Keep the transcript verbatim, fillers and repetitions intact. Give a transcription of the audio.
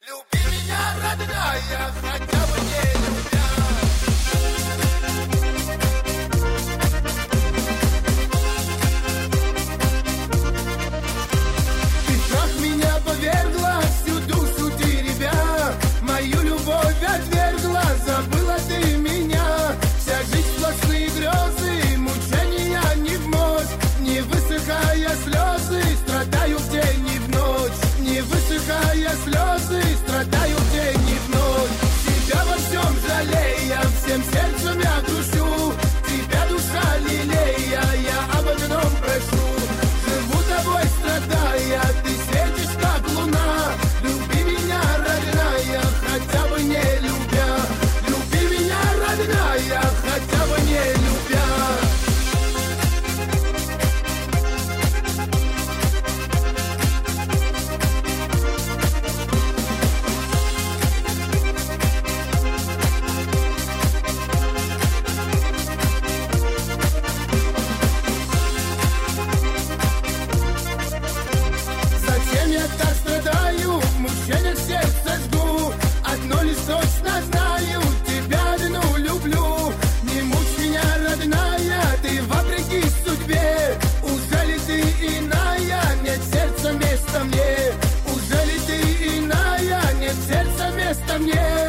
Люби меня, родная, хотя бы не любя. Ты в страх меня повергла, всю душу теребя. Мою любовь отвергла, забыла ты меня. Вся жизнь сплошные грезы, мучения не в мочь. Не высыхая слезы, страдаю в день и в ночь. Не высыхая слезы, страдаю в день и в ночь. Тебя во всем жалея, всем сердцем я душу. Тебя, душа лелея, я об одном прошу. Живу тобой страдая, ты светишь как луна. Люби меня, родная, хотя бы не любя. Люби меня, родная, хотя бы не любя. Мучениях сердце жду, одно лишь точно знаю, тебя одну люблю. Не мучь меня, родная, ты вопреки судьбе. Уже ли ты иная, нет сердца места мне? Уже ли ты иная, нет сердца места мне?